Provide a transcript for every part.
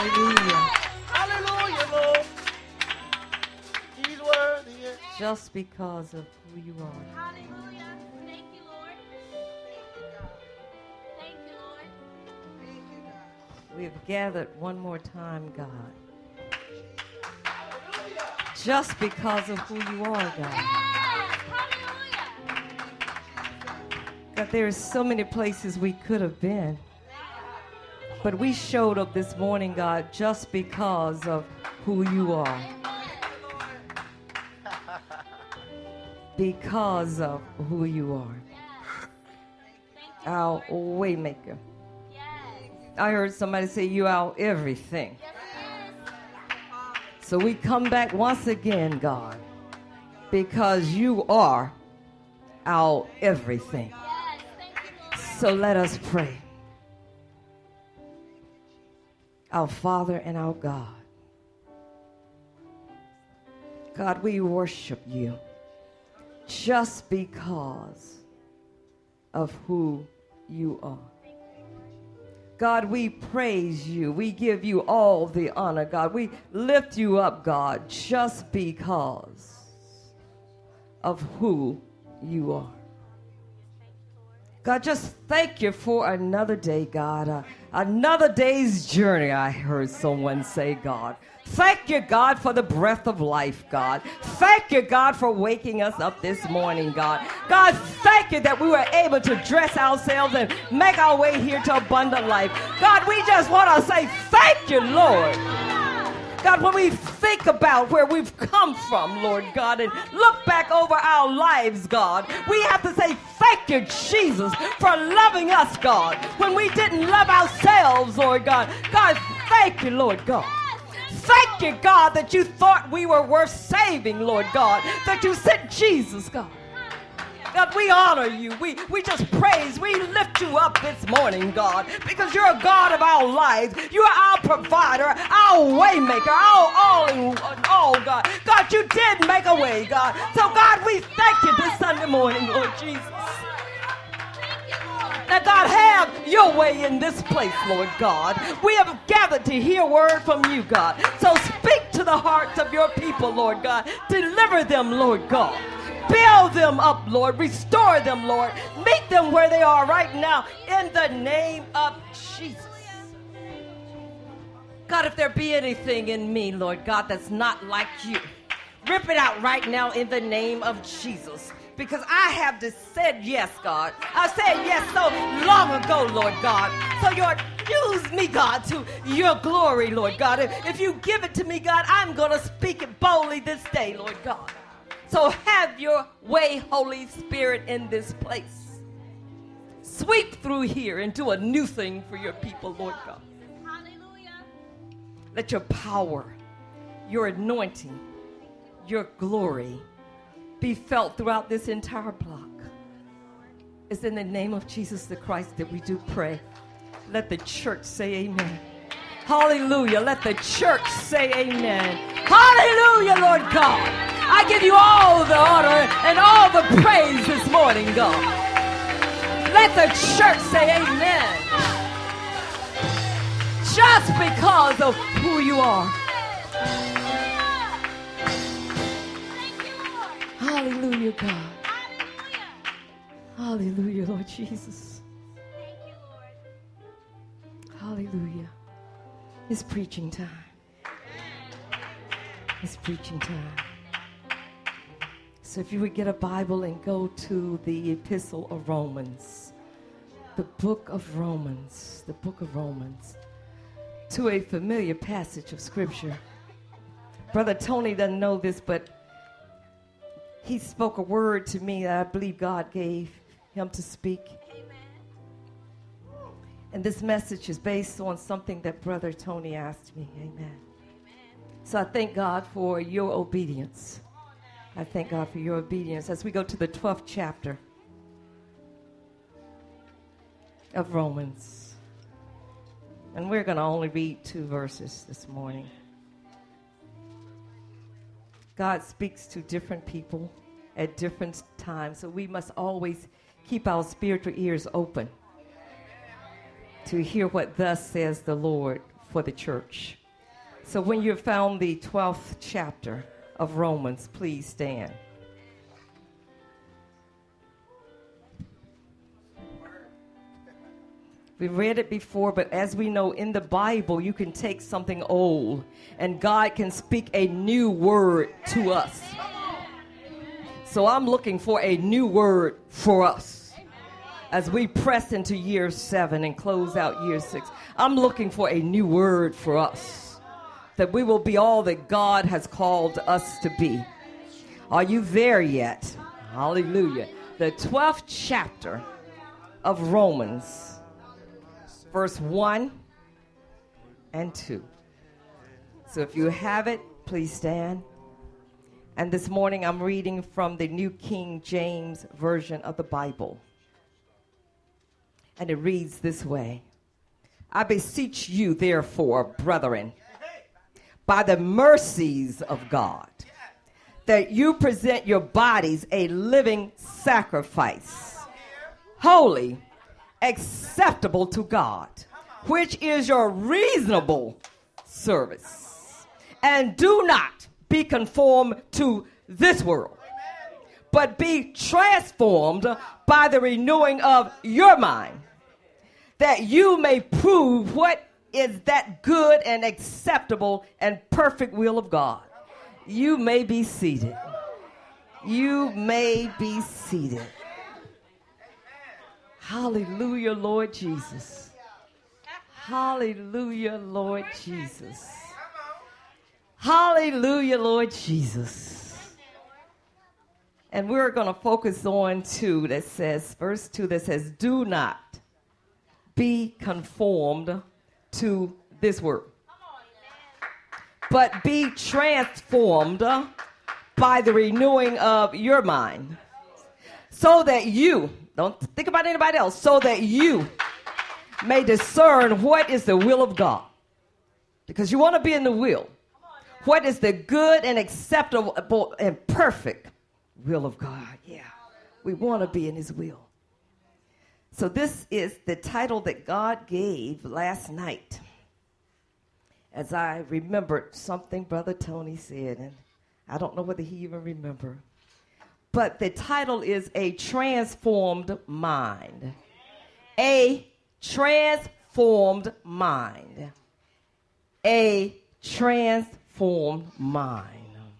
Hallelujah. Hallelujah, Lord. He's worthy. Just because of who you are. Hallelujah. Thank you, Lord. Thank you, Lord. Thank you, God. We have gathered one more time, God. Just because of who you are, God. Yes. Hallelujah. God, there are so many places we could have been. But we showed up this morning, God, just because of who you are. Because of who you are. Our way maker. Yes. I heard somebody say, you are everything. Yes. So we come back once again, God, because you are our everything. Yes. Thank you, Lord. So let us pray. Our Father and our God. God, we worship you just because of who you are. God, we praise you. We give you all the honor, God. We lift you up, God, just because of who you are. God, just thank you for another day, God. Another day's journey, I heard someone say, God. Thank you, God, for the breath of life, God. Thank you, God, for waking us up this morning, God. God, thank you that we were able to dress ourselves and make our way here to abundant life. God, we just want to say thank you, Lord. God, when we think about where we've come from, Lord God, and look back over our lives, God, we have to say thank you, Jesus, for loving us, God, when we didn't love ourselves, Lord God. God, thank you, Lord God. Thank you, God, that you thought we were worth saving, Lord God, that you sent Jesus, God. God, we honor you. We just praise. We lift you up this morning, God, because you're a God of our lives. You are our provider, our way maker, our all in all, God. God, you did make a way, God. So, God, we thank you this Sunday morning, Lord Jesus. Now, God, have your way in this place, Lord God. We have gathered to hear word from you, God. So speak to the hearts of your people, Lord God. Deliver them, Lord God. Build them up, Lord. Restore them, Lord. Meet them where they are right now in the name of Jesus. God, if there be anything in me, Lord God, that's not like you, rip it out right now in the name of Jesus. Because I have just said yes, God. I said yes so long ago, Lord God. So Lord, use me, God, to your glory, Lord God. If you give it to me, God, I'm going to speak it boldly this day, Lord God. So have your way, Holy Spirit, in this place. Sweep through here and do a new thing for your people, Lord God. Hallelujah. Let your power, your anointing, your glory be felt throughout this entire block. It's in the name of Jesus the Christ that we do pray. Let the church say amen. Hallelujah. Let the church say amen. Hallelujah, Lord God. I give you all the honor and all the praise this morning, God. Let the church say amen. Just because of who you are. Hallelujah, God. Hallelujah. Hallelujah, Lord Jesus. Thank you, Lord. Hallelujah. It's preaching time. It's preaching time. So if you would get a Bible and go to the Epistle of Romans, the book of Romans, to a familiar passage of Scripture. Brother Tony doesn't know this, but he spoke a word to me that I believe God gave him to speak. Amen. And this message is based on something that Brother Tony asked me. Amen. So I thank God for your obedience. I thank God for your obedience as we go to the 12th chapter of Romans. And we're going to only read 2 verses this morning. God speaks to different people at different times, so we must always keep our spiritual ears open to hear what thus says the Lord for the church. So when you've found the 12th chapter of Romans, please stand. We've read it before, but as we know in the Bible, you can take something old and God can speak a new word to us. So I'm looking for a new word for us as we press into year 7 and close out year 6. I'm looking for a new word for us, that we will be all that God has called us to be. Are you there yet? Hallelujah. The 12th chapter of Romans, verse 1 and 2. So if you have it, please stand. And this morning I'm reading from the New King James Version of the Bible. And it reads this way. I beseech you, therefore, brethren, by the mercies of God, that you present your bodies a living sacrifice, holy, acceptable to God, which is your reasonable service. And do not be conformed to this world, but be transformed by the renewing of your mind, that you may prove what is that good and acceptable and perfect will of God. You may be seated. You may be seated. Hallelujah, Lord Jesus. Hallelujah, Lord Jesus. Hallelujah, Lord Jesus. And we're going to focus on 2 that says, verse 2 that says, do not be conformed to this world, but be transformed by the renewing of your mind, so that you, don't think about anybody else, so that you may discern what is the will of God. Because you want to be in the will. What is the good and acceptable and perfect will of God? Yeah, we want to be in his will. So this is the title that God gave last night. As I remembered something Brother Tony said, and I don't know whether he even remembered. But the title is A Transformed Mind. A transformed mind. A transformed mind.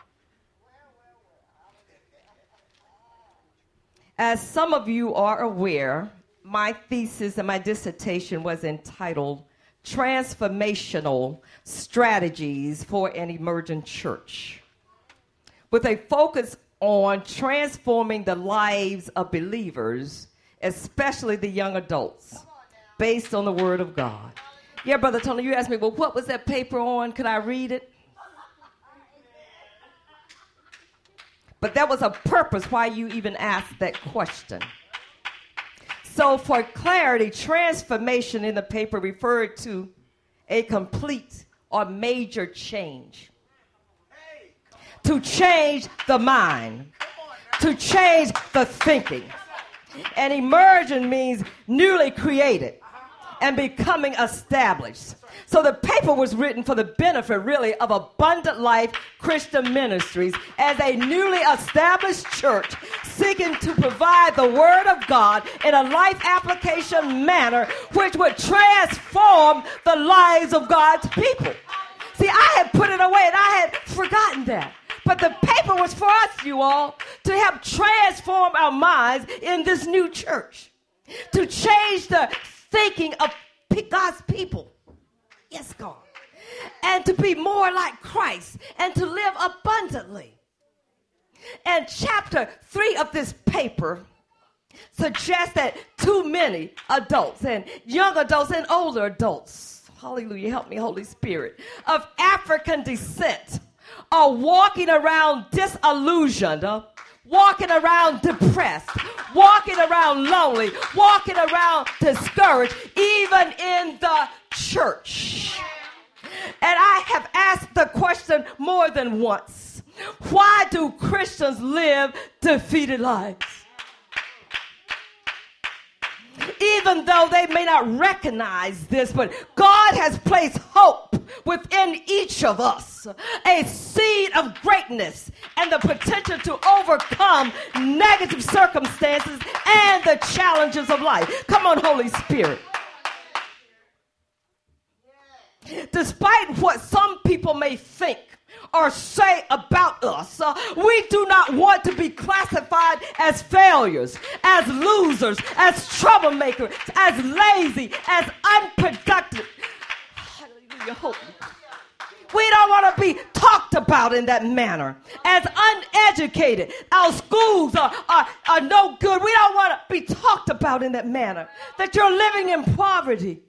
As some of you are aware, my thesis and my dissertation was entitled Transformational Strategies for an Emergent Church, with a focus on transforming the lives of believers, especially the young adults, based on the Word of God. Yeah, Brother Tony, you asked me, well, what was that paper on? Could I read it? But that was a purpose why you even asked that question. So for clarity, transformation in the paper referred to a complete or major change. To change the mind. To change the thinking. And emergent means newly created and becoming established. So the paper was written for the benefit, really, of Abundant Life Christian Ministries as a newly established church seeking to provide the Word of God in a life application manner which would transform the lives of God's people. See, I had put it away and I had forgotten that. But the paper was for us, you all, to help transform our minds in this new church, to change the thinking of God's people. Yes, God. And to be more like Christ and to live abundantly. And chapter 3 of this paper suggests that too many adults and young adults and older adults, hallelujah, help me, Holy Spirit, of African descent are walking around disillusioned, walking around depressed, walking around lonely, walking around discouraged, even in the church. And I have asked the question more than once. Why do Christians live defeated lives? Even even though they may not recognize this, but God has placed hope within each of us, a seed of greatness and the potential to overcome negative circumstances and the challenges of life. Come on, Holy Spirit. Despite what some people may think or say about us, we do not want to be classified as failures, as losers, as troublemakers, as lazy, as unproductive. Hallelujah. Holy. We don't want to be talked about in that manner as uneducated. Our schools are no good. We don't want to be talked about in that manner, that you're living in poverty.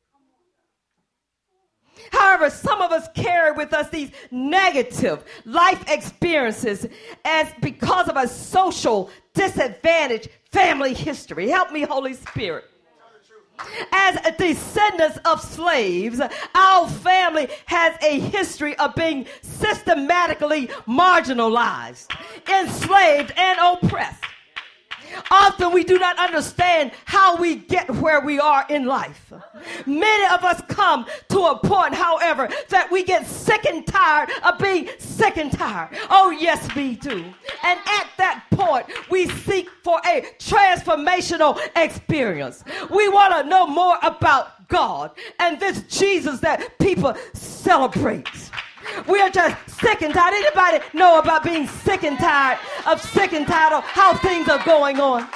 However, some of us carry with us these negative life experiences as because of a social disadvantage family history. Help me, Holy Spirit. As descendants of slaves, our family has a history of being systematically marginalized, enslaved, and oppressed. Often we do not understand how we get where we are in life. Many of us come to a point, however, that we get sick and tired of being sick and tired. Oh, yes, we do. And at that point, we seek for a transformational experience. We want to know more about God and this Jesus that people celebrate. We are just sick and tired. Anybody know about being sick and tired of how things are going on?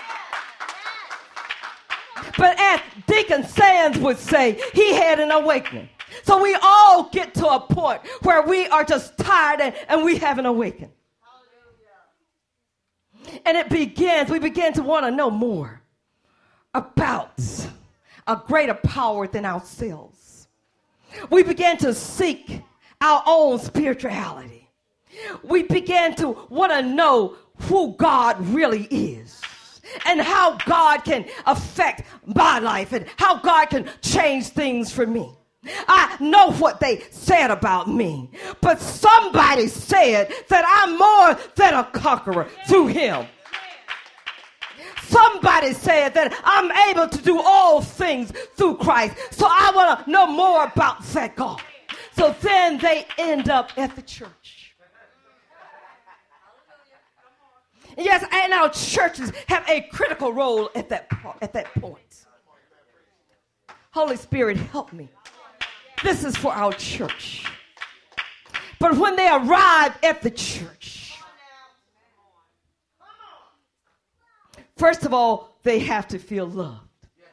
But as Deacon Sands would say, he had an awakening. So we all get to a point where we are just tired and we have an awakening. And we begin to want to know more about a greater power than ourselves. We begin to seek our own spirituality. We began to want to know who God really is and how God can affect my life and how God can change things for me. I know what they said about me, but somebody said that I'm more than a conqueror through him. Somebody said that I'm able to do all things through Christ. So I want to know more about that God. So then they end up at the church. Yes, and our churches have a critical role at that point. Holy Spirit, help me. This is for our church. But when they arrive at the church, first of all, they have to feel loved.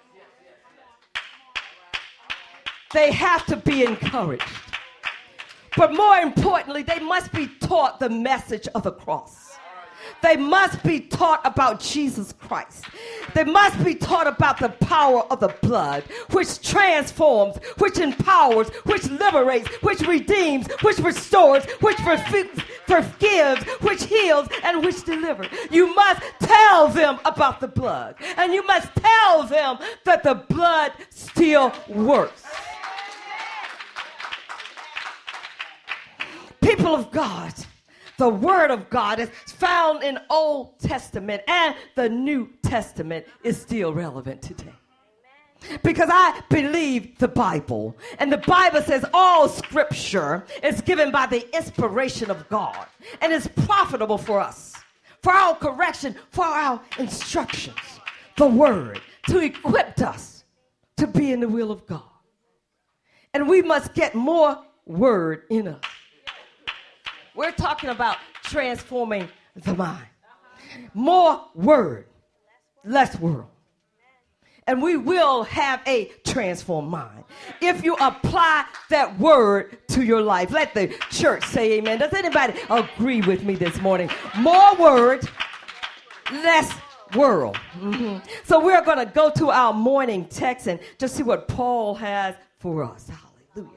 They have to be encouraged. But more importantly, they must be taught the message of the cross. They must be taught about Jesus Christ. They must be taught about the power of the blood, which transforms, which empowers, which liberates, which redeems, which restores, which forgives, which heals, and which delivers. You must tell them about the blood. And you must tell them that the blood still works. People of God, the Word of God is found in Old Testament and the New Testament is still relevant today. Because I believe the Bible. And the Bible says all scripture is given by the inspiration of God and is profitable for us, for our correction, for our instructions. The Word to equip us to be in the will of God. And we must get more Word in us. We're talking about transforming the mind. More Word, less world. And we will have a transformed mind if you apply that Word to your life. Let the church say amen. Does anybody agree with me this morning? More Word, less world. Mm-hmm. So we're going to go to our morning text and just see what Paul has for us. Hallelujah.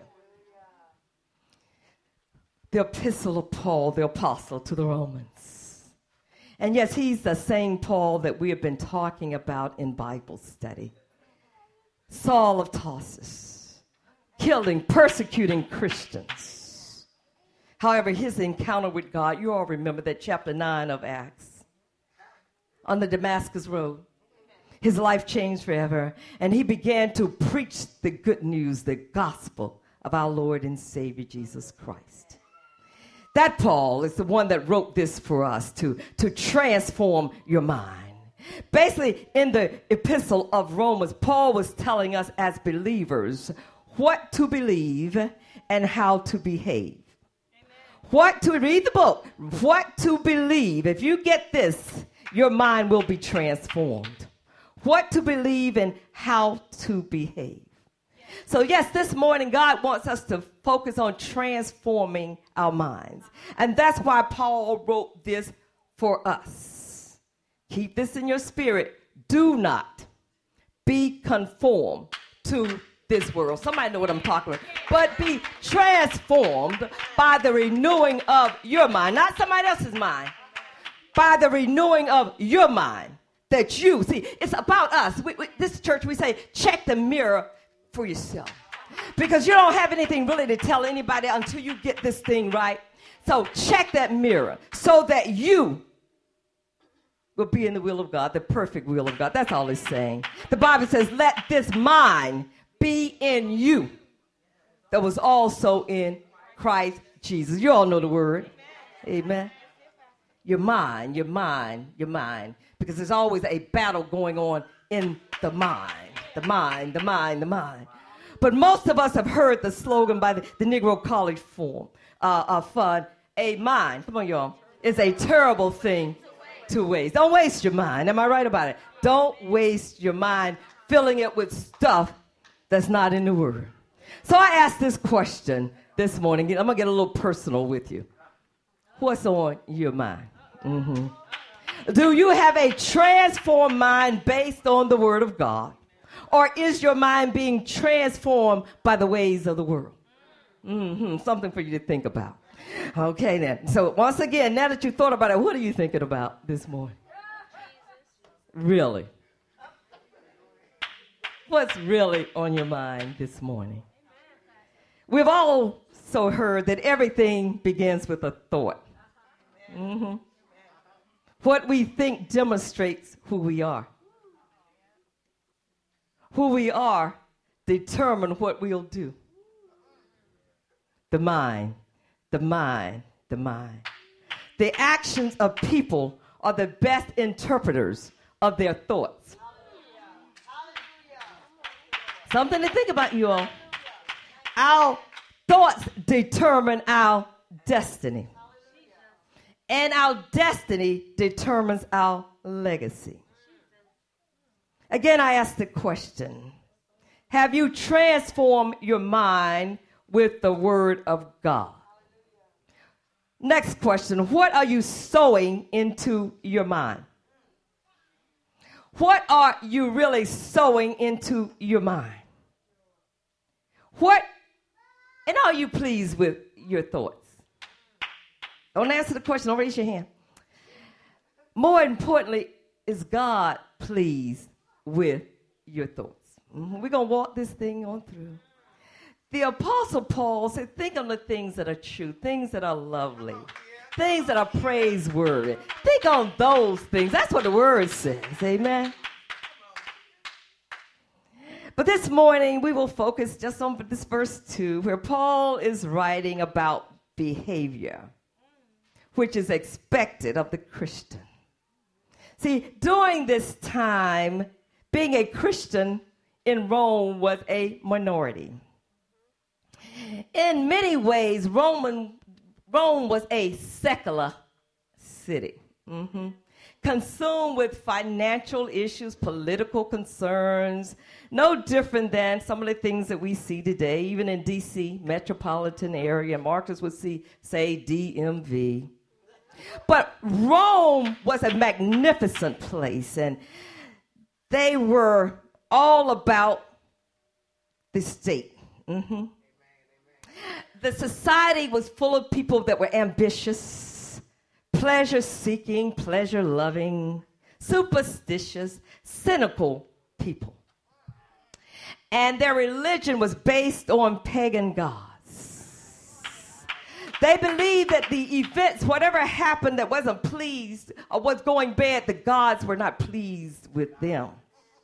The epistle of Paul, the apostle to the Romans. And yes, he's the same Paul that we have been talking about in Bible study. Saul of Tarsus, killing, persecuting Christians. However, his encounter with God, you all remember that chapter 9 of Acts, on the Damascus Road. His life changed forever, and he began to preach the good news, the gospel of our Lord and Savior Jesus Christ. That Paul is the one that wrote this for us to transform your mind. Basically, in the epistle of Romans, Paul was telling us as believers what to believe and how to behave. What to read the book, what to believe. If you get this, your mind will be transformed. What to believe and how to behave. So yes, this morning God wants us to focus on transforming our minds. And that's why Paul wrote this for us. Keep this in your spirit. Do not be conformed to this world. Somebody know what I'm talking about. But be transformed by the renewing of your mind. Not somebody else's mind. By the renewing of your mind. That you, see, it's about us. This church, we say, check the mirror for yourself. Because you don't have anything really to tell anybody until you get this thing right. So check that mirror so that you will be in the will of God, the perfect will of God. That's all it's saying. The Bible says, let this mind be in you that was also in Christ Jesus. You all know the word. Amen. Your mind, your mind, your mind. Because there's always a battle going on in the mind. The mind, the mind, the mind. But most of us have heard the slogan by the Negro College Fund, a mind, come on y'all, is a terrible thing to waste. Don't waste your mind. Am I right about it? Don't waste your mind filling it with stuff that's not in the Word. So I asked this question this morning. I'm going to get a little personal with you. What's on your mind? Mm-hmm. Do you have a transformed mind based on the Word of God? Or is your mind being transformed by the ways of the world? Mm-hmm. Something for you to think about. Okay, then. So once again, now that you thought about it, what are you thinking about this morning? Really? What's really on your mind this morning? We've also heard that everything begins with a thought. Mm-hmm. What we think demonstrates who we are. Who we are determine what we'll do. The mind, the mind, the mind. The actions of people are the best interpreters of their thoughts. Something to think about, you all. Our thoughts determine our destiny. And our destiny determines our legacy. Again, I ask the question, have you transformed your mind with the Word of God? Next question, what are you sowing into your mind? What are you really sowing into your mind? And are you pleased with your thoughts? Don't answer the question, don't raise your hand. More importantly, is God pleased with your thoughts? We're going to walk this thing on through. The Apostle Paul said, think on the things that are true, things that are lovely, things that are praiseworthy. Think on those things. That's what the word says. Amen. But this morning, we will focus just on this verse 2, where Paul is writing about behavior, which is expected of the Christian. See, during this time, being a Christian in Rome was a minority. In many ways, Rome was a secular city. Mm-hmm. Consumed with financial issues, political concerns, no different than some of the things that we see today, even in D.C., metropolitan area. Marcus would say DMV. But Rome was a magnificent place, and they were all about the state. Mm-hmm. The society was full of people that were ambitious, pleasure-seeking, pleasure-loving, superstitious, cynical people. And their religion was based on pagan gods. They believed that the events, whatever happened that wasn't pleased or was going bad, the gods were not pleased with them.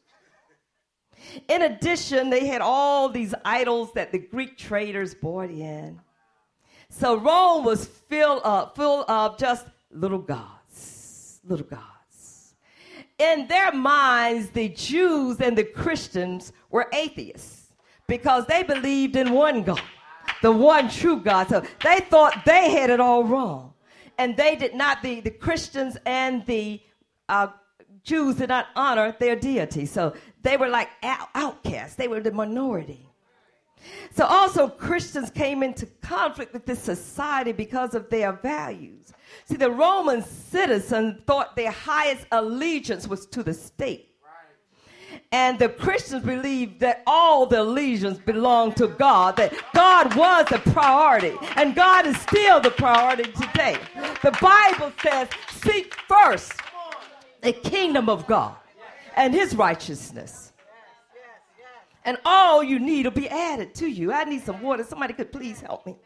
In addition, they had all these idols that the Greek traders brought in. So Rome was full of just little gods, little gods. In their minds, the Jews and the Christians were atheists because they believed in one God, the one true God. So they thought they had it all wrong. And they did not, the Christians and the Jews did not honor their deity. So they were like outcasts. They were the minority. So also Christians came into conflict with this society because of their values. See, the Roman citizens thought their highest allegiance was to the state. And the Christians believed that all the allegiance belonged to God, that God was the priority, and God is still the priority today. The Bible says, seek first the kingdom of God and his righteousness. And all you need will be added to you. I need some water. Somebody could please help me.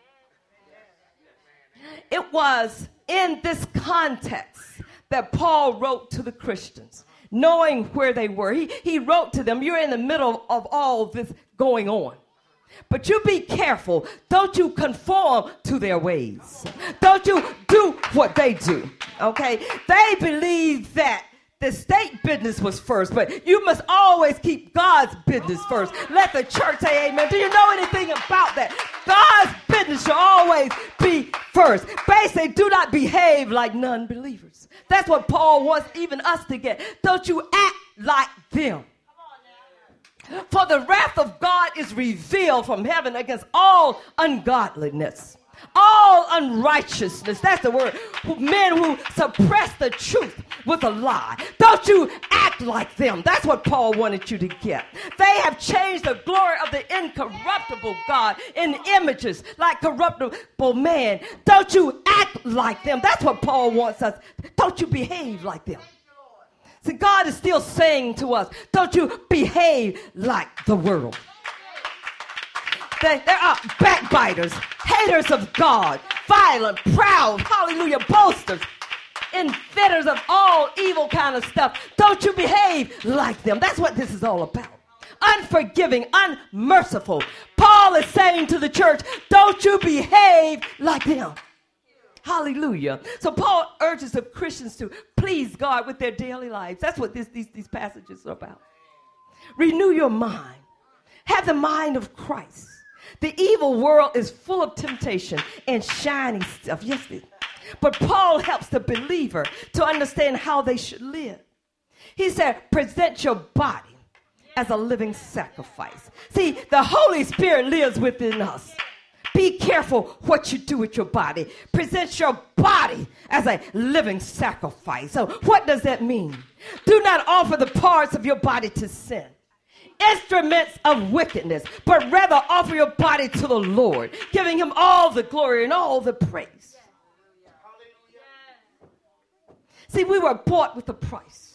It was in this context that Paul wrote to the Christians, knowing where they were. He wrote to them, you're in the middle of all this going on. But you be careful. Don't you conform to their ways. Don't you do what they do. Okay? They believe that the state business was first, but you must always keep God's business first. Let the church say amen. Do you know anything about that? God's business should always be first. Basically, do not behave like non-believers. That's what Paul wants even us to get. Don't you act like them. For the wrath of God is revealed from heaven against all ungodliness, all unrighteousness. That's the word. Men who suppress the truth with a lie. Don't you act like them. That's what Paul wanted you to get. They have changed the glory of the incorruptible God in images like corruptible man. Don't you act like them. That's what Paul wants us. Don't you behave like them. See, God is still saying to us, don't you behave like the world. There are backbiters, haters of God, violent, proud, hallelujah, boasters, inventors of all evil kind of stuff. Don't you behave like them. That's what this is all about. Unforgiving, unmerciful. Paul is saying to the church, don't you behave like them. Hallelujah. So Paul urges the Christians to please God with their daily lives. That's what these passages are about. Renew your mind. Have the mind of Christ. The evil world is full of temptation and shiny stuff. Yes, it is. But Paul helps the believer to understand how they should live. He said, present your body as a living sacrifice. See, the Holy Spirit lives within us. Be careful what you do with your body. Present your body as a living sacrifice. So what does that mean? Do not offer the parts of your body to sin, instruments of wickedness, but rather offer your body to the Lord, giving him all the glory and all the praise. See, we were bought with a price.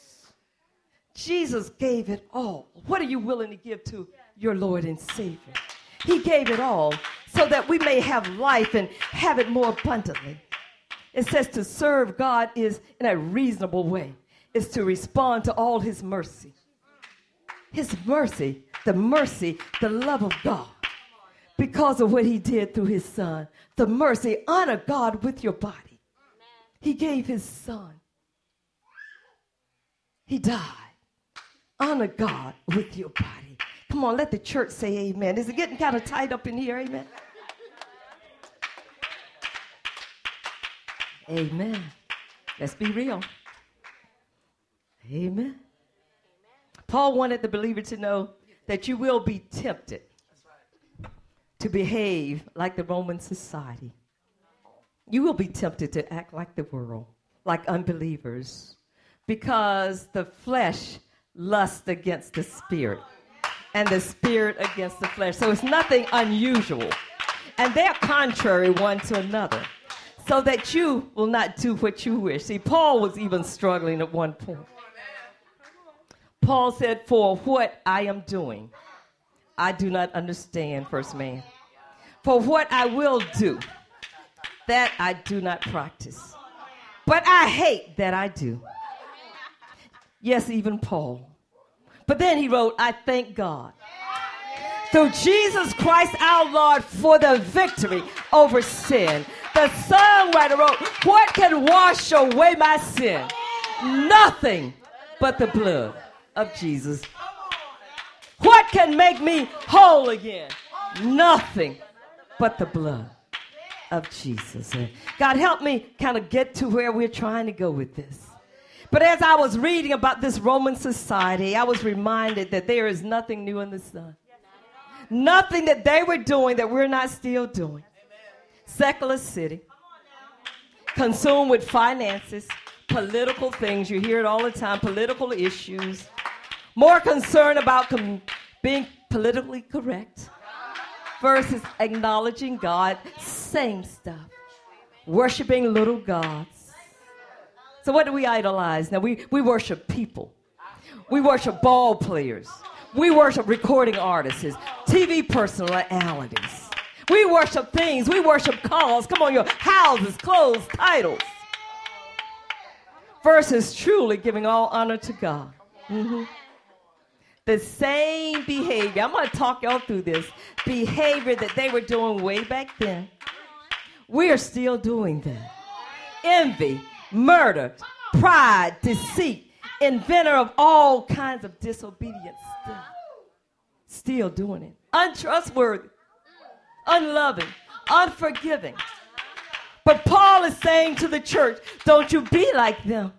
Jesus gave it all. What are you willing to give to your Lord and Savior? He gave it all so that we may have life and have it more abundantly. It says to serve God is in a reasonable way, is to respond to all his mercy. His mercy, the love of God, because of what he did through his son. The mercy, honor God with your body. He gave his son. He died. Honor God with your body. Come on, let the church say amen. Is it getting kind of tight up in here? Amen. Amen. Let's be real. Amen. Paul wanted the believer to know that you will be tempted to behave like the Roman society. You will be tempted to act like the world, like unbelievers, because the flesh lusts against the spirit and the spirit against the flesh. So it's nothing unusual. And they're contrary one to another, so that you will not do what you wish. See, Paul was even struggling at one point. Paul said, for what I am doing, I do not understand, first man. For what I will do, that I do not practice. But I hate that I do. Yes, even Paul. But then he wrote, I thank God through Jesus Christ our Lord for the victory over sin. The songwriter wrote, what can wash away my sin? Nothing but the blood of Jesus. What can make me whole again? Nothing but the blood of Jesus. God, help me kind of get to where we're trying to go with this. But as I was reading about this Roman society, I was reminded that there is nothing new in the sun. Nothing that they were doing that we're not still doing. Secular city, consumed with finances, political things. You hear it all the time, political issues. More concerned about being politically correct versus acknowledging God. Same stuff. Worshiping little gods. So what do we idolize? Now, we worship people. We worship ball players. We worship recording artists, TV personalities. We worship things. We worship cars. Come on, your houses, clothes, titles. Versus truly giving all honor to God. Mm-hmm. The same behavior, I'm going to talk y'all through this, behavior that they were doing way back then, we are still doing that. Envy, murder, pride, deceit, inventor of all kinds of disobedience stuff. Still doing it. Untrustworthy, unloving, unforgiving. But Paul is saying to the church, don't you be like them.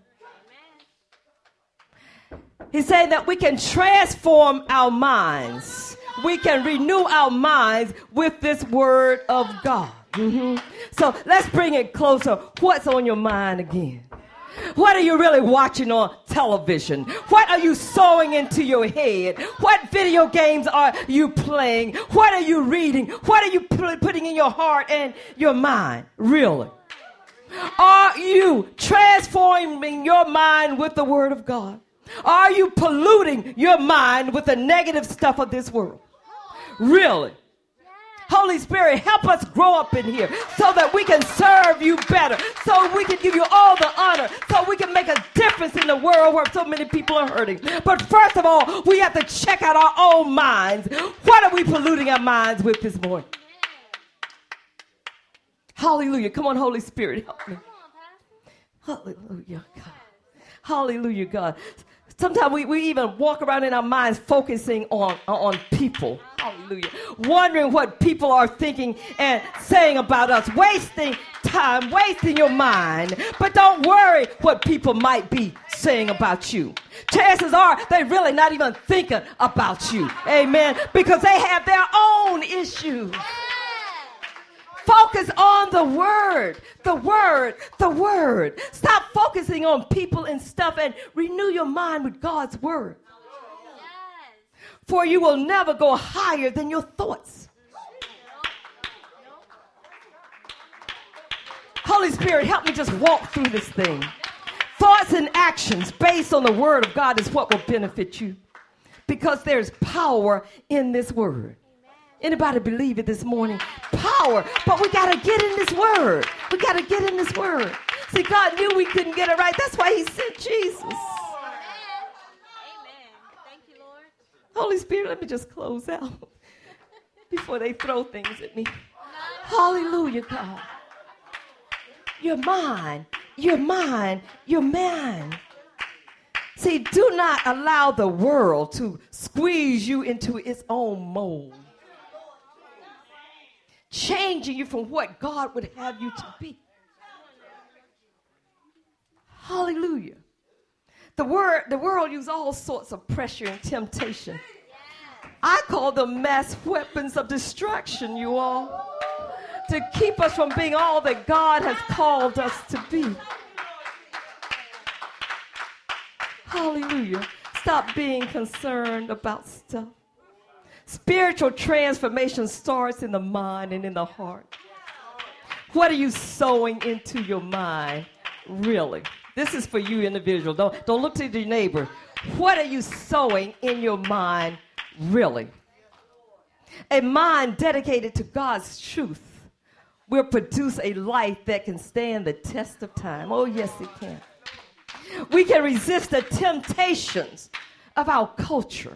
He's saying that we can transform our minds. We can renew our minds with this word of God. Mm-hmm. So let's bring it closer. What's on your mind again? What are you really watching on television? What are you sewing into your head? What video games are you playing? What are you reading? What are you putting in your heart and your mind? Really? Are you transforming your mind with the word of God? Are you polluting your mind with the negative stuff of this world? Really? Holy Spirit, help us grow up in here so that we can serve you better, so we can give you all the honor, so we can make a difference in the world where so many people are hurting. But first of all, we have to check out our own minds. What are we polluting our minds with this morning? Hallelujah. Come on, Holy Spirit, help me. Hallelujah, God. Hallelujah, God. Sometimes we even walk around in our minds focusing on people. Hallelujah. Wondering what people are thinking and saying about us. Wasting time, wasting your mind. But don't worry what people might be saying about you. Chances are they're really not even thinking about you. Amen. Because they have their own issues. Focus on the word, the word, the word. Stop focusing on people and stuff and renew your mind with God's word. For you will never go higher than your thoughts. Holy Spirit, help me just walk through this thing. Thoughts and actions based on the word of God is what will benefit you. Because there's power in this word. Anybody believe it this morning? Power. But we got to get in this word. We got to get in this word. See, God knew we couldn't get it right. That's why he sent Jesus. Amen. Thank you, Lord. Holy Spirit, let me just close out before they throw things at me. Hallelujah, God. Your mind, your mind, your mind. See, do not allow the world to squeeze you into its own mold. Changing you from what God would have you to be. Hallelujah. The world uses all sorts of pressure and temptation. I call them mass weapons of distraction, you all, to keep us from being all that God has called us to be. Hallelujah. Stop being concerned about stuff. Spiritual transformation starts in the mind and in the heart. What are you sowing into your mind? Really? This is for you, individual. Don't look to your neighbor. What are you sowing in your mind? Really? A mind dedicated to God's truth will produce a life that can stand the test of time. Oh, yes, it can. We can resist the temptations of our culture.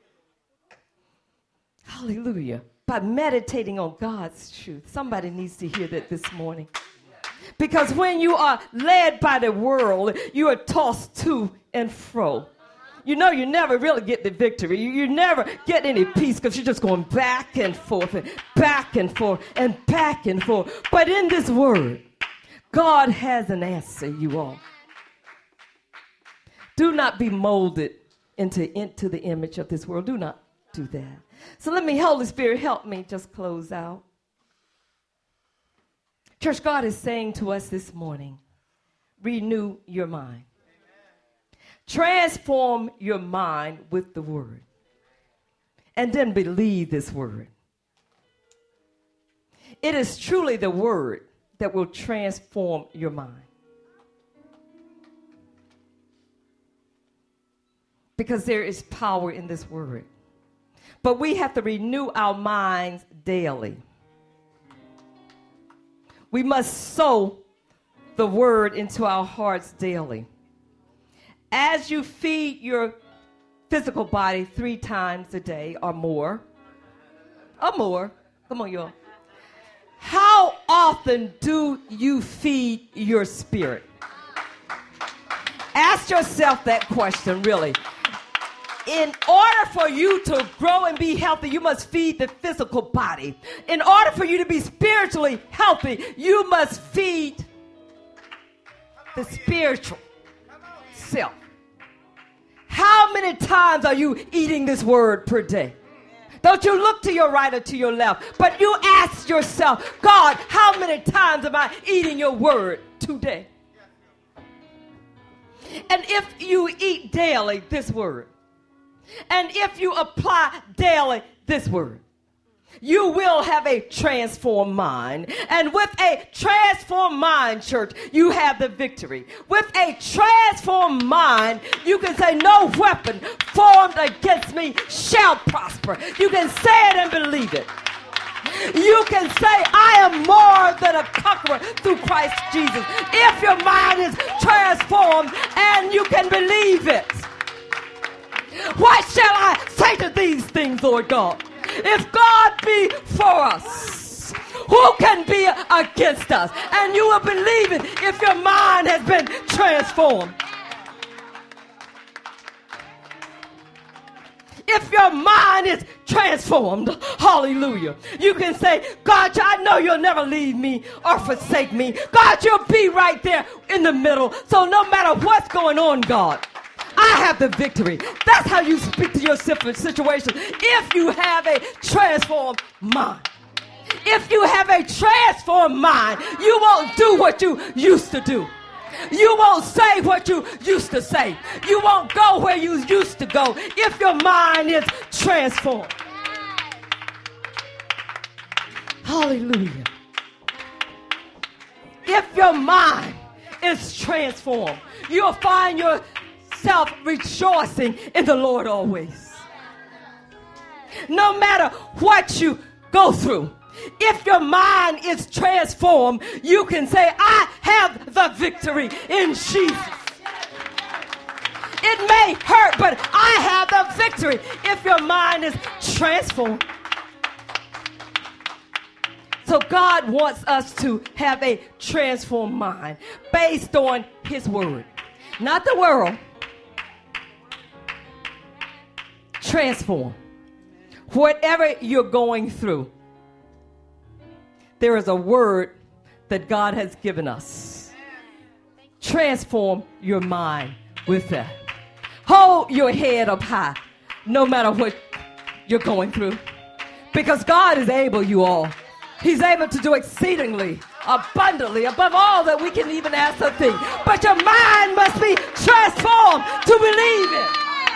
Hallelujah. By meditating on God's truth. Somebody needs to hear that this morning. Because when you are led by the world, you are tossed to and fro. You know you never really get the victory. You never get any peace because you're just going back and forth and back and forth and back and forth. But in this word, God has an answer, you all. Do not be molded into the image of this world. Do not do that. So let me, Holy Spirit, help me just close out. Church, God is saying to us this morning, renew your mind. Transform your mind with the word. And then believe this word. It is truly the word that will transform your mind. Because there is power in this word. But we have to renew our minds daily. We must sow the word into our hearts daily. As you feed your physical body 3 times a day or more, come on, y'all. How often do you feed your spirit? Ask yourself that question, really. In order for you to grow and be healthy, you must feed the physical body. In order for you to be spiritually healthy, you must feed the spiritual self. How many times are you eating this word per day? Don't you look to your right or to your left, but you ask yourself, God, how many times am I eating your word today? And if you eat daily this word, and if you apply daily this word, you will have a transformed mind. And with a transformed mind, church, you have the victory. With a transformed mind, you can say, no weapon formed against me shall prosper. You can say it and believe it. You can say, I am more than a conqueror through Christ Jesus. If your mind is transformed and you can believe it. What shall I say to these things, Lord God? If God be for us, who can be against us? And you will believe it if your mind has been transformed. If your mind is transformed, hallelujah, you can say, God, I know you'll never leave me or forsake me. God, you'll be right there in the middle. So no matter what's going on, God, I have the victory. That's how you speak to your situation. If you have a transformed mind. If you have a transformed mind, you won't do what you used to do. You won't say what you used to say. You won't go where you used to go if your mind is transformed. Hallelujah. If your mind is transformed, you'll find yourself rejoicing in the Lord always. No matter what you go through, if your mind is transformed, you can say, I have the victory in Jesus. It may hurt, but I have the victory if your mind is transformed. So God wants us to have a transformed mind based on his word. Not the world. Transform. Whatever you're going through, there is a word that God has given us. Transform your mind with that. Hold your head up high no matter what you're going through. Because God is able, you all. He's able to do exceedingly, abundantly, above all that we can even ask or think. But your mind must be transformed to believe it.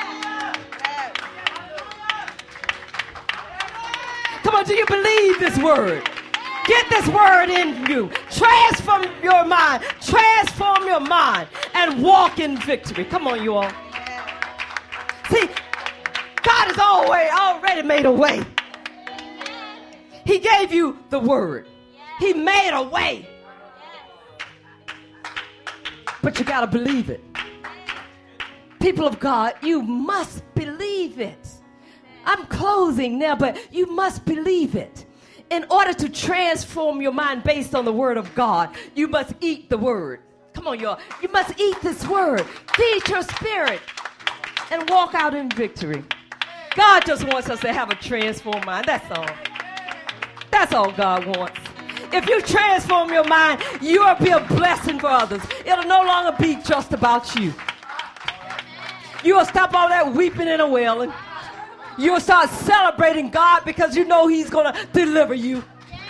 Come on, do you believe this word? Get this word in you. Transform your mind. Transform your mind and walk in victory. Come on, you all. See, God has already made a way. He gave you the word. He made a way. But you got to believe it. People of God, you must believe it. I'm closing now, but you must believe it. In order to transform your mind based on the word of God, you must eat the word. Come on, y'all. You must eat this word. Feed your spirit and walk out in victory. God just wants us to have a transformed mind. That's all. That's all God wants. If you transform your mind, you will be a blessing for others. It'll no longer be just about you. You will stop all that weeping and wailing. You will start celebrating God because you know he's going to deliver you.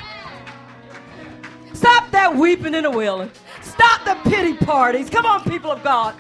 Stop that weeping and wailing. Stop the pity parties. Come on, people of God.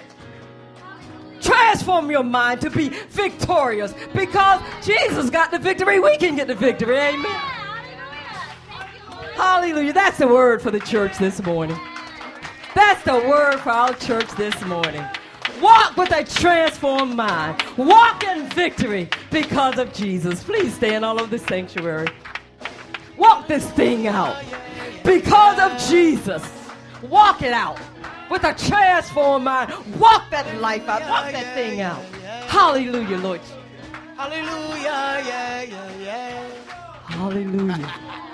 Transform your mind to be victorious because Jesus got the victory. We can get the victory. Amen. Hallelujah. That's the word for the church this morning. That's the word for our church this morning. Walk with a transformed mind. Walk in victory because of Jesus. Please stand all over the sanctuary. Walk this thing out because of Jesus. Walk it out with a transformed mind. Walk that life out. Walk that thing out. Hallelujah, Lord. Hallelujah, yeah, yeah, yeah. Hallelujah.